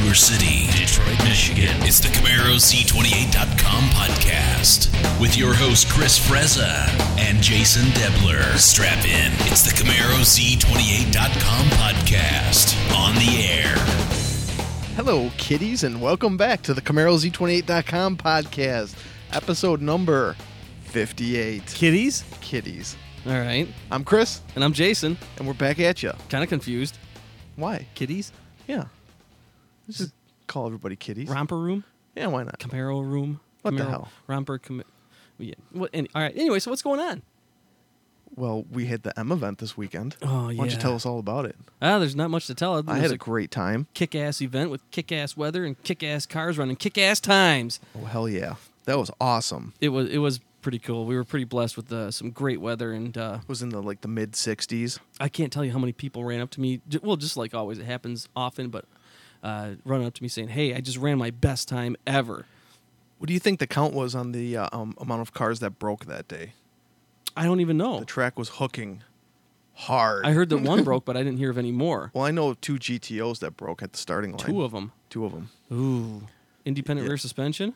Ybor City, Detroit, Michigan. It's the CamaroZ28.com podcast with your host Chris Frezza and Jason Debler. Strap in. It's the CamaroZ28.com podcast on the air. Hello, kiddies, and welcome back to the CamaroZ28.com podcast, episode number 58. Kitties? Kitties. All right. I'm Chris, And I'm Jason. and we're back at you. Kind of confused. Why? Kitties? Yeah. Let's just call everybody kitties. Romper room? Yeah, why not? Camaro room? What the Camaro, hell? Romper. Yeah. All right. Anyway, so what's going on? Well, we had the M event this weekend. Oh, Why don't you yeah. tell us all about it? There's not much to tell. I had a great time. kick-ass event with kick-ass weather and kick-ass cars running kick-ass times. Oh, hell yeah. That was awesome. It was pretty cool. We were pretty blessed with some great weather, and It was in the mid 60s. I can't tell you how many people ran up to me. Well, just like always, it happens often, but running up to me saying, "Hey, I just ran my best time ever." What do you think the count was on the amount of cars that broke that day? I don't even know. The track was hooking hard. I heard that one broke, but I didn't hear of any more. Well, I know of two GTOs that broke at the starting line. Two of them. Two of them. Ooh. Independent rear suspension?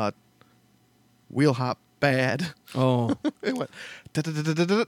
Wheel hop bad. Oh. It went. Da-da-da-da-da-da.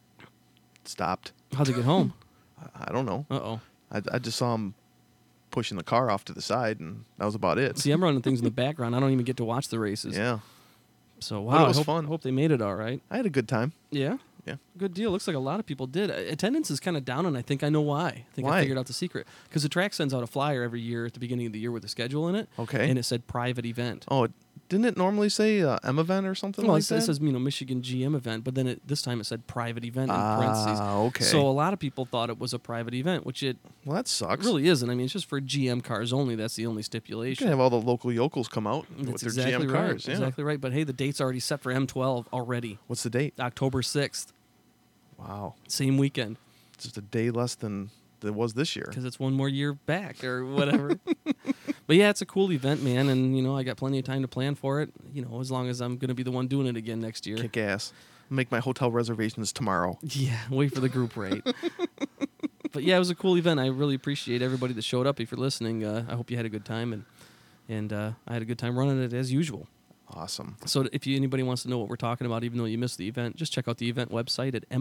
Stopped. How'd they get home? I don't know. Uh-oh. I just saw him pushing the car off to the side, and that was about it. See, I'm running things in the background. I don't even get to watch the races. Yeah. So, But wow. it was I fun. hope they made it all right. I had a good time. Yeah? Yeah. Good deal. Looks like a lot of people did. Attendance is kind of down, and I think I know why. I think Why? I figured out the secret. Because the track sends out a flyer every year at the beginning of the year with a schedule in it. Okay. And it said private event. Oh, didn't it normally say M event or something Well, like it that? says Michigan GM event, but then this time it said private event in parentheses. Okay. So a lot of people thought it was a private event, which it Well, that sucks. really isn't. I mean, it's just for GM cars only. That's the only You stipulation. can have all the local yokels come out with That's their exactly GM right. cars. Yeah. Exactly right. But hey, the date's already set for M12 already. What's the date? October 6th, Wow. same weekend, Just a day less than it was this year. because it's one more year back or whatever. But yeah, it's a cool event, man, and I got plenty of time to plan for it. As long as I'm going to be the one doing it again next year. Kick ass. Make my hotel reservations tomorrow. Yeah, wait for the group rate. But yeah, it was a cool event. I really appreciate everybody that showed up. If you're listening, I hope you had a good time, and I had a good time running it as usual. Awesome. So if anybody wants to know what we're talking about, even though you missed the event, just check out the event website at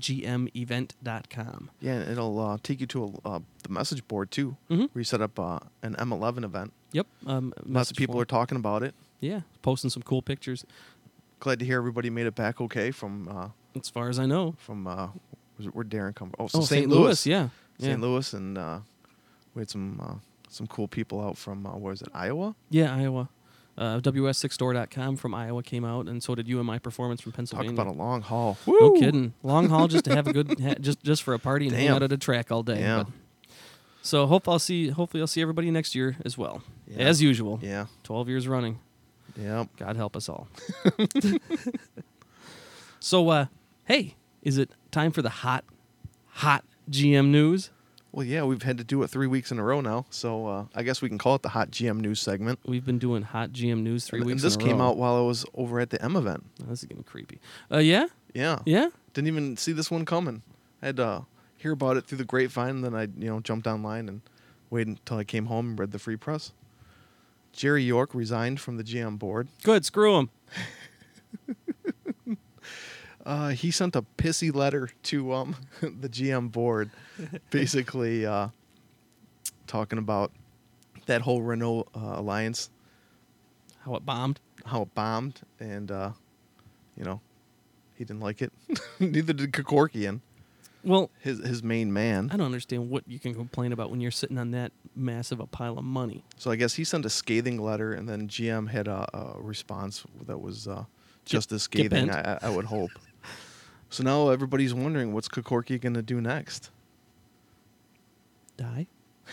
migmevent.com. Yeah, and it'll take you to the message board too, Mhm. where you set up an M11 event. Yep. Lots of people are talking about it. Yeah, posting some cool pictures. Glad to hear everybody made it back okay from As far as I know. where Darren come from? Oh, St. Louis. Yeah. St. Louis, and we had some cool people out from where is it, Iowa? Yeah, Iowa. WS6store.com from Iowa came out, and so did UMI Performance from Talk Pennsylvania. about a long haul. No Woo! kidding. Long haul just to have a good, just for a party and hang Damn. out at a track all day. Yeah. But, so hopefully I'll see everybody next year as well, Yeah. as usual. Yeah. 12 years running. Yep. God help us all. So, hey, is it time for the hot GM news? Well, yeah, we've had to do it 3 weeks in a row now, so I guess we can call it the Hot GM News segment. We've been doing hot GM news 3 And weeks this in a row. came out while I was over at the M event. Oh, this is getting creepy. Yeah? Yeah. Yeah? Didn't even see this one coming. I had to hear about it through the grapevine, and then I jumped online and waited until I came home and read the free press. Jerry York resigned from the GM board. Good, screw him. He sent a pissy letter to the GM board, basically talking about that whole Renault alliance, How it bombed. how it bombed, and he didn't like it. Neither did Kevorkian, Well, his main man. I don't understand what you can complain about when you're sitting on that massive a pile of money. So I guess he sent a scathing letter, and then GM had a response that was just as Get scathing, bent. I would hope. So now everybody's wondering, what's Kevorkian going to do next? Die?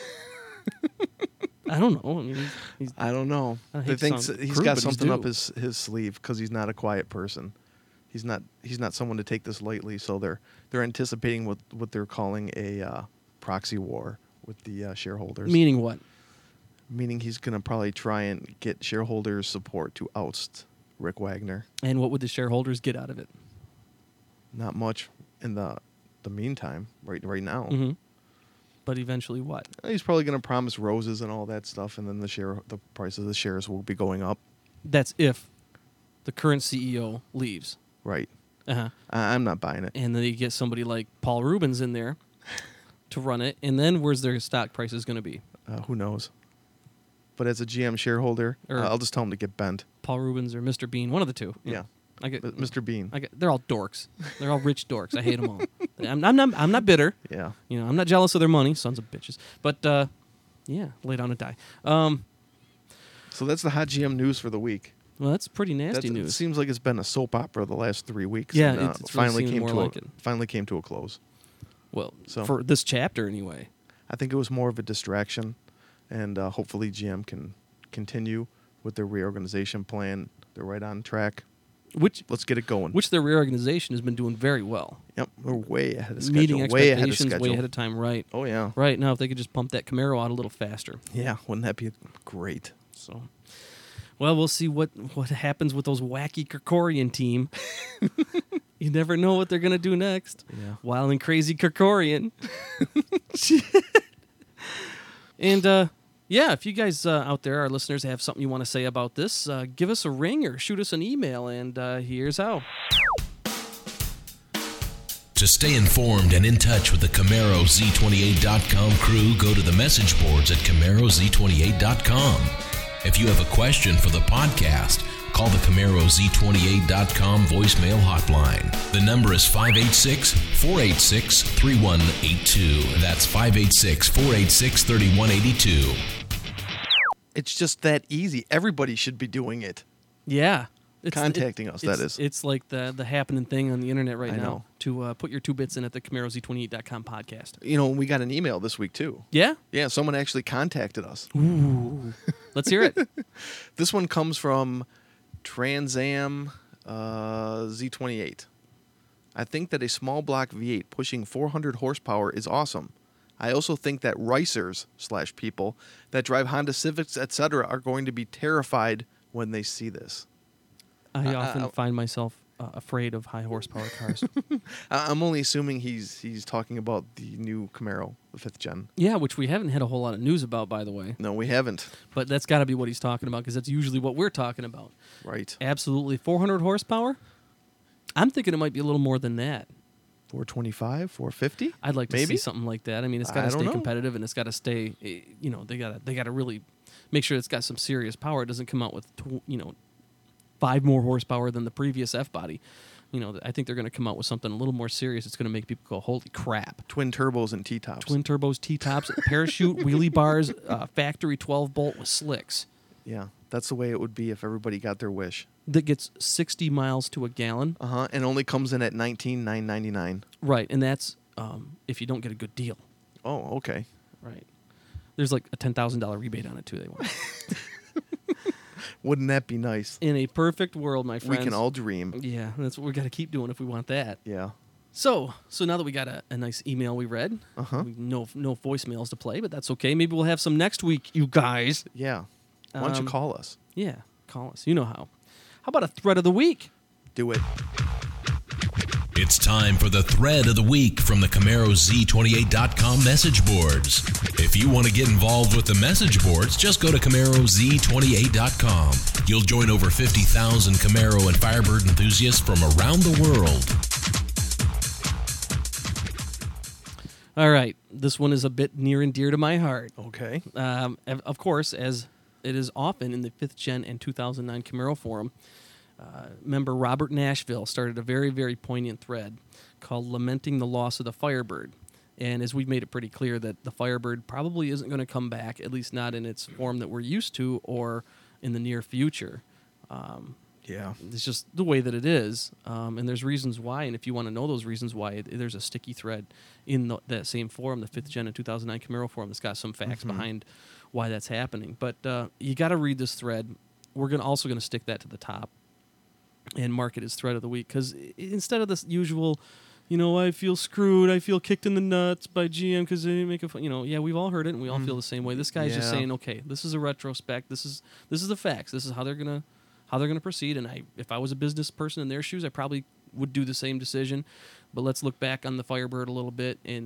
I don't know. I mean, he's I don't know. I hate They think to sound he's crude, got but he's something up due. his sleeve because he's not a quiet person. He's not someone to take this lightly. So they're anticipating what they're calling a proxy war with the shareholders. meaning what? Meaning he's going to probably try and get shareholders' support to oust Rick Wagner. And what would the shareholders get out of it? Not much in the meantime, right now. Mm-hmm. But eventually what? He's probably going to promise roses and all that stuff, and then the price of the shares will be going up. That's if the current CEO leaves. Right. Uh-huh. I'm not buying it. And then you get somebody like Paul Rubens in there to run it, and then where's their stock prices going to be? Who knows? But as a GM shareholder, I'll just tell him to get bent. Paul Rubens or Mr. Bean, one of the two. Yeah. I get Mr. Bean. they're all dorks. They're all rich dorks. I hate them all. I'm not bitter. Yeah. I'm not jealous of their money, sons of bitches. But yeah, lay down and die. So that's the hot GM news for the week. Well, that's pretty nasty It news. seems like it's been a soap opera the last 3 weeks. Yeah, and, it's really seeming more like it. finally came to a close. Well, So- for this chapter anyway. I think it was more of a distraction, and hopefully GM can continue with their reorganization plan. They're right on track. Let's get it going. Which their reorganization has been doing very well. Yep, we're way ahead of schedule. Meeting way ahead of expectations schedule. way ahead of time, right. Oh, yeah. Right now, if they could just pump that Camaro out a little faster. Yeah, wouldn't that be great? So, well, we'll see what happens with those wacky Kerkorian team. You never know what they're going to do next. Yeah. Wild and crazy Kerkorian. And, yeah, if you guys out there, our listeners, have something you want to say about this, give us a ring or shoot us an email, and here's how. To stay informed and in touch with the Camaro Z28.com crew, go to the message boards at CamaroZ28.com. If you have a question for the podcast, call the Camaro Z28.com voicemail hotline. The number is 586-486-3182. That's 586-486-3182. It's just that easy. Everybody should be doing it. Yeah. Contacting us, that is. It's like the happening thing on the internet right I now know. to put your 2 bits in at the CamaroZ28.com podcast. We got an email this week, too. Yeah? Yeah, someone actually contacted us. Ooh. Let's hear it. This one comes from Transam Z28. I think that a small block V8 pushing 400 horsepower is awesome. I also think that ricers/people that drive Honda Civics, etc., are going to be terrified when they see this. I often find myself afraid of high horsepower cars. I'm only assuming he's talking about the new Camaro, the 5th gen. Yeah, which we haven't had a whole lot of news about, by the way. No, we haven't. But that's got to be what he's talking about, because that's usually what we're talking about. Right. Absolutely. 400 horsepower? I'm thinking it might be a little more than that. 425, 450? I'd like to Maybe? see something like that. I mean, it's got I to don't stay know. competitive, and it's got to stay. They got to really make sure it's got some serious power. It doesn't come out with 5 more horsepower than the previous F body. I think they're going to come out with something a little more serious. It's going to make people go, "Holy crap!" Twin turbos and T-tops. Twin turbos, T-tops, parachute, wheelie bars, factory 12-bolt with slicks. Yeah, that's the way it would be if everybody got their wish. That gets 60 miles to a gallon. And only comes in at $19,999. Right, and that's if you don't get a good deal. Oh, okay. Right. There's like a $10,000 rebate on it too. They want. Wouldn't that be nice? In a perfect world, my friends. We can all dream. Yeah, that's what we got to keep doing if we want that. Yeah. So now that we got a nice email we read, no voicemails to play, but that's okay. Maybe we'll have some next week, you guys. Yeah. Why don't you call us? Yeah, call us. You know how. How about a thread of the week? Do it. It's time for the thread of the week from the CamaroZ28.com message boards. If you want to get involved with the message boards, just go to CamaroZ28.com. You'll join over 50,000 Camaro and Firebird enthusiasts from around the world. All right, this one is a bit near and dear to my heart. Okay. Of course, as it is often in the 5th Gen and 2009 Camaro forum, member Robert Nashville started a very, very poignant thread called Lamenting the Loss of the Firebird. And as we've made it pretty clear that the Firebird probably isn't going to come back, at least not in its form that we're used to or in the near future. Yeah. It's just the way that it is. And there's reasons why. And if you want to know those reasons why, there's a sticky thread in that same forum, the 5th Gen and 2009 Camaro forum, that's got some facts behind why that's happening. But you got to read this thread. We're also going to stick that to the top and mark it as thread of the week, because instead of this usual, I feel screwed, I feel kicked in the nuts by GM because they didn't make a fun, yeah, we've all heard it and we all feel the same way. This guy's just saying, okay, this is a retrospect, this is the facts, this is how they're gonna proceed. And if I was a business person in their shoes, I probably would do the same decision. But let's look back on the Firebird a little bit and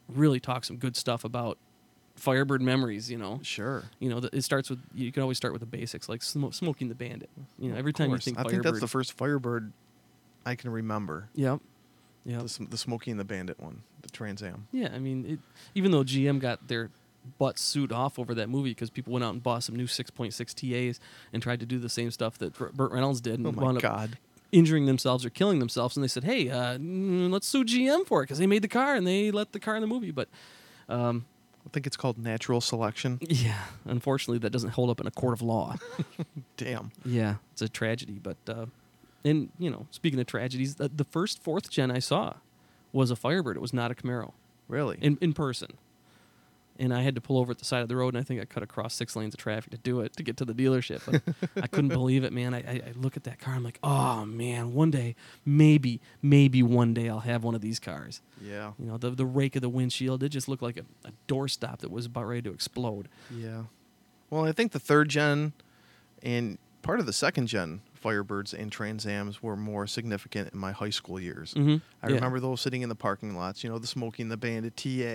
really talk some good stuff about Firebird memories. Sure. It starts with, you can always start with the basics, like Smoking the Bandit. Every time you think I Firebird, think that's the first Firebird I can remember. Yep. Yep. The Smokey and the Bandit one, the Trans Am. Yeah, I mean, even though GM got their butts sued off over that movie because people went out and bought some new 6.6 TAs and tried to do the same stuff that Burt Reynolds did, and Oh my wound up God. injuring themselves or killing themselves, and they said, hey, let's sue GM for it because they made the car and they let the car in the movie. But I think it's called natural selection. yeah, unfortunately, that doesn't hold up in a court of law. Damn. Yeah, it's a tragedy. But and speaking of tragedies, the first 4th gen I saw was a Firebird. It was not a Camaro Really? in person. And I had to pull over at the side of the road, and I think I cut across 6 lanes of traffic to do it, to get to the dealership. But I couldn't believe it, man. I look at that car, I'm like, oh, man, one day, maybe one day I'll have one of these cars. Yeah. The rake of the windshield, it just looked like a doorstop that was about ready to explode. Yeah. Well, I think the 3rd gen and part of the 2nd gen Firebirds and Trans Ams were more significant in my high school years. Mm-hmm. I remember those sitting in the parking lots, the Smokey and the Bandit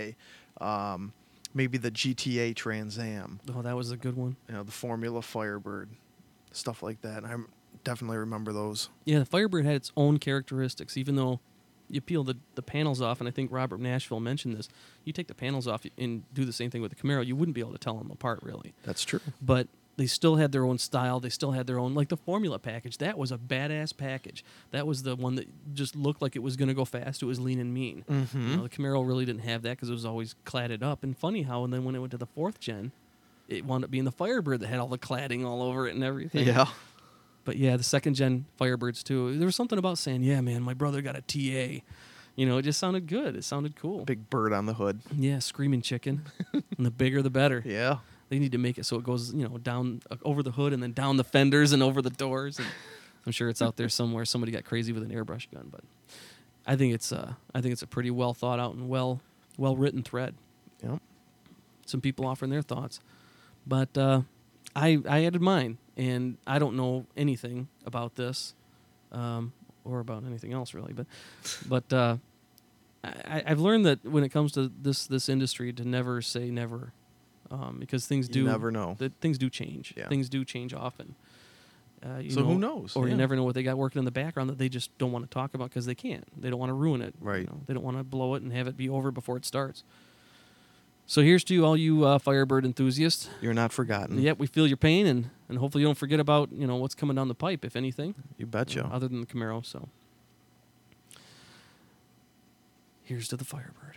TA, maybe the GTA Trans Am, Oh, that was a good one. the Formula Firebird, stuff like that. I definitely remember those. Yeah, the Firebird had its own characteristics, even though you peel the panels off, and I think Robert Nashville mentioned this. You take the panels off and do the same thing with the Camaro, you wouldn't be able to tell them apart, really. That's true. But they still had their own style. They still had their own, like the Formula package. That was a badass package. That was the one that just looked like it was going to go fast. It was lean and mean. Mm-hmm. The Camaro really didn't have that because it was always cladded up. And funny how, and then when it went to the 4th gen, it wound up being the Firebird that had all the cladding all over it and everything. Yeah. But yeah, the 2nd gen Firebirds too. There was something about saying, yeah, man, my brother got a TA. It just sounded good. It sounded cool. Big bird on the hood. Yeah, screaming chicken. And the bigger, the better. Yeah. They need to make it so it goes, down over the hood and then down the fenders and over the doors. And I'm sure it's out there somewhere. Somebody got crazy with an airbrush gun, but I think it's a pretty well thought out and well written thread. Yep. Some people offering their thoughts, but I added mine, and I don't know anything about this or about anything else really, but I've learned that when it comes to this industry, to never say never. Because things do. You never know. Things do change. Yeah. Things do change often. Who knows? Or Yeah. you never know what they got working in the background that they just don't want to talk about because they can't. They don't want to ruin it. Right. They don't want to blow it and have it be over before it starts. So here's to all you Firebird enthusiasts. You're not forgotten. Yep, we feel your pain, and hopefully you don't forget about what's coming down the pipe, if anything. You betcha. Other than the Camaro. So here's to the Firebird.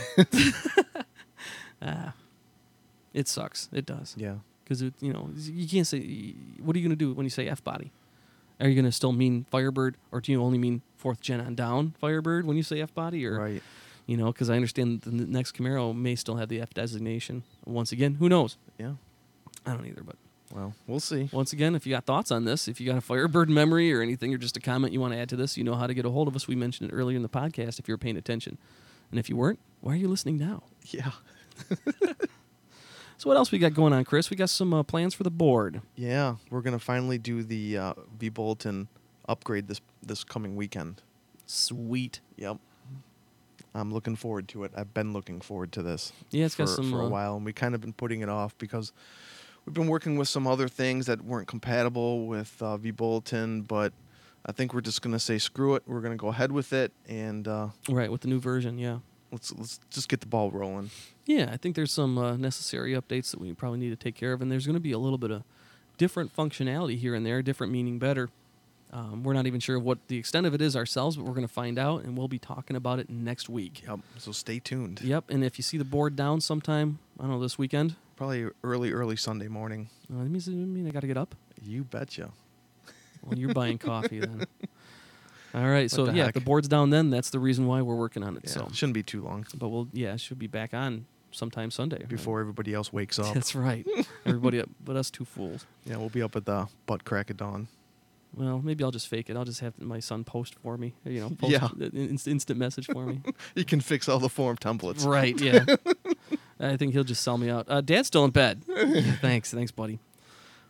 It sucks. It does. Yeah. Because you can't say. What are you going to do when you say F body? Are you going to still mean Firebird, or do you only mean 4th gen on down Firebird when you say F body? Or Right. because I understand the next Camaro may still have the F designation. Once again, who knows? Yeah. I don't either. But Well, we'll see. once again, if you got thoughts on this, if you got a Firebird memory or anything, or just a comment you want to add to this, you know how to get a hold of us. We mentioned it earlier in the podcast if you were paying attention, and if you weren't, why are you listening now? Yeah. So what else we got going on, Chris? We got some plans for the board. Yeah. We're gonna finally do the V Bulletin upgrade this coming weekend. Sweet. Yep. I'm looking forward to it. I've been looking forward to this. Yeah, it's got some for a while, and we kind of been putting it off because we've been working with some other things that weren't compatible with V Bulletin. But I think we're just gonna say screw it. We're gonna go ahead with it, and Right, with the new version, yeah. let's just get the ball rolling. Yeah, I think there's some necessary updates that we probably need to take care of, and there's going to be a little bit of different functionality here and there, different meaning better. We're not even sure what the extent of it is ourselves, but we're going to find out, and we'll be talking about it next week. Yep. So stay tuned. Yep, and if you see the board down sometime, I don't know, this weekend, Probably early Sunday morning. that mean I got to get up? You betcha. Well, you're buying coffee then. All right, so the yeah, heck? if the board's down then, that's the reason why we're working on it. Yeah. So, Shouldn't be too long it should be back on sometime Sunday. before everybody else wakes up. That's right. Everybody up, but us two fools. Yeah, we'll be up at the butt crack of dawn. Well, maybe I'll just fake it. I'll just have my son post for me. Post Yeah. instant message for me. You can fix all the form templates. Right, yeah. I think he'll just sell me out. Dad's still in bed. Thanks, buddy.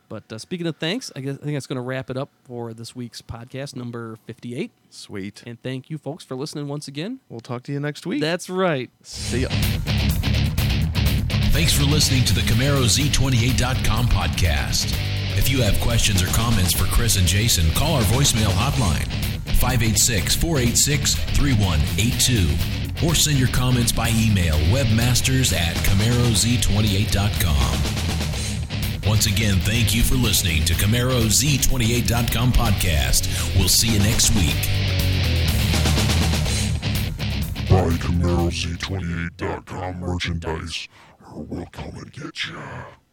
But speaking of thanks, I think that's going to wrap it up for this week's podcast, number 58. Sweet. And thank you, folks, for listening once again. We'll talk to you next week. That's right. See ya. Thanks for listening to the CamaroZ28.com podcast. If you have questions or comments for Chris and Jason, call our voicemail hotline, 586-486-3182, or send your comments by email, webmasters@CamaroZ28.com. Once again, thank you for listening to CamaroZ28.com podcast. We'll see you next week. Buy CamaroZ28.com merchandise, or we'll come and get ya.